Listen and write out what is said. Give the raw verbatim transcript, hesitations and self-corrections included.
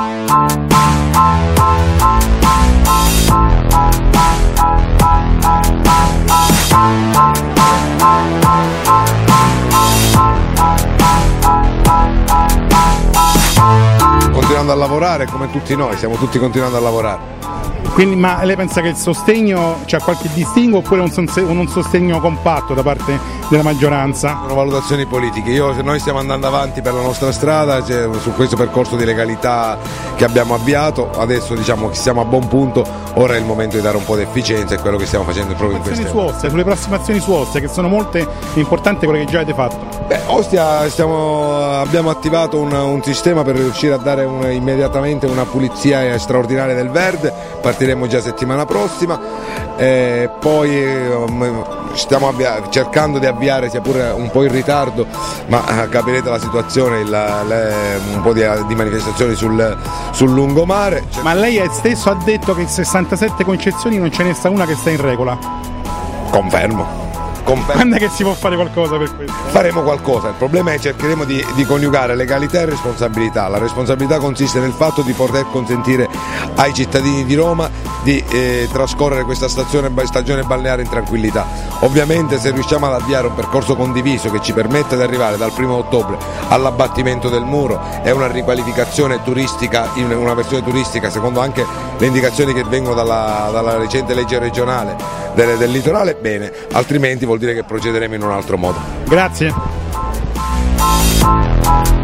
Continuando a lavorare come tutti noi, stiamo tutti continuando a lavorare. Quindi, ma lei pensa che il sostegno c'ha qualche distinguo oppure un, un sostegno compatto da parte della maggioranza? Sono valutazioni politiche. Io, noi stiamo andando avanti per la nostra strada, cioè, su questo percorso di legalità che abbiamo avviato, adesso diciamo che siamo a buon punto, ora è il momento di dare un po' di efficienza, è quello che stiamo facendo proprio in queste ore. Sulle prossime azioni su Ostia, che sono molte importanti quelle che già avete fatto. Beh, Ostia stiamo, abbiamo attivato un, un sistema per riuscire a dare un, immediatamente una pulizia straordinaria del verde, partiremo già settimana prossima, eh, poi um, stiamo avvia- cercando di avviare, sia pure un po' in ritardo, ma eh, capirete la situazione, il, le, un po' di, di manifestazioni sul, sul lungomare. Cioè... Ma lei stesso ha detto che in sessantasette concezioni non ce ne sta una che sta in regola. Confermo. Quando è che si può fare qualcosa per questo? Faremo qualcosa, il problema è che cercheremo di, di coniugare legalità e responsabilità. La responsabilità consiste nel fatto di poter consentire ai cittadini di Roma di eh, trascorrere questa stagione, stagione balneare in tranquillità. Ovviamente se riusciamo ad avviare un percorso condiviso che ci permetta di arrivare dal primo ottobre all'abbattimento del muro e una riqualificazione turistica, in una versione turistica secondo anche le indicazioni che vengono dalla, dalla recente legge regionale del, del litorale, bene, altrimenti vuol dire che procederemo in un altro modo. Grazie.